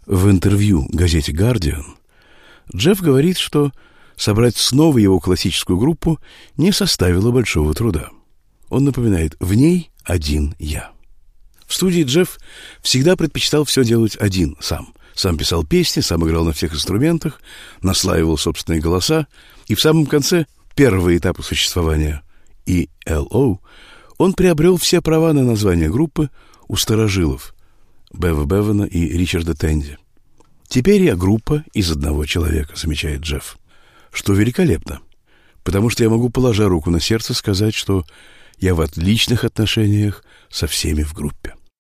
В интервью газете «Гардиан» Джефф говорит, что собрать снова его классическую группу не составило большого труда. Он напоминает: в ней один я. В студии Джефф всегда предпочитал все делать один, сам. Сам писал песни, сам играл на всех инструментах, наслаивал собственные голоса, и в самом конце, первого этапа существования ELO, он приобрел все права на название группы у старожилов Бева Бевана и Ричарда Тенди. «Теперь я группа из одного человека», — замечает Джефф, что великолепно, потому что я могу, положа руку на сердце, сказать, что я в отличных отношениях со всеми в группе.